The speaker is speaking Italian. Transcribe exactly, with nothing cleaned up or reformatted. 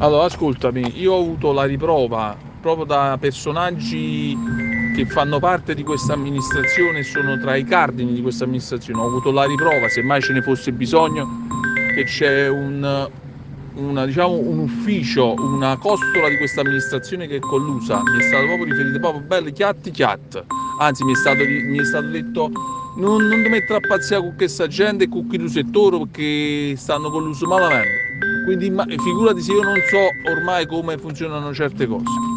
Allora, ascoltami, io ho avuto la riprova proprio da personaggi che fanno parte di questa amministrazione e sono tra i cardini di questa amministrazione. Ho avuto la riprova, se mai ce ne fosse bisogno, che c'è un, una, diciamo, un ufficio, una costola di questa amministrazione che è collusa. Mi è stato proprio riferito proprio bello chiatti chiat. Anzi, mi è stato, mi è stato detto non, non ti mettere a pazziare con questa gente e con chi tu settore perché stanno colluso malamente. Quindi figurati se io non so ormai come funzionano certe cose.